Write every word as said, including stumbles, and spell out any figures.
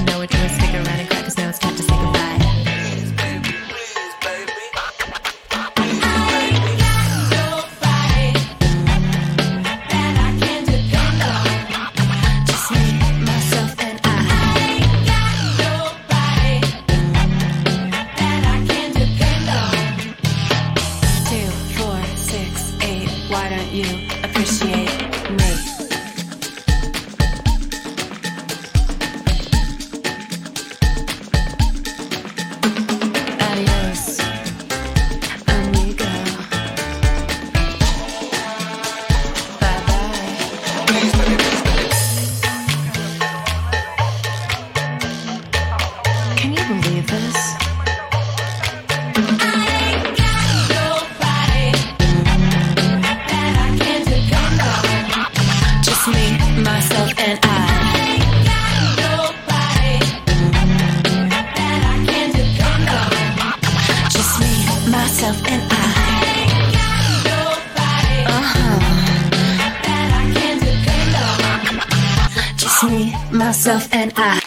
know we're doing, stick around and crack, 'cause now it's time to say goodbye. Why don't you appreciate me? Adios, amigo. Bye bye. Can you believe this? Me, myself, and I. I ain't got nobody that I can depend on. Just me, myself, and I. I ain't got nobody uh-huh. that I can depend on. Just me, myself, and I.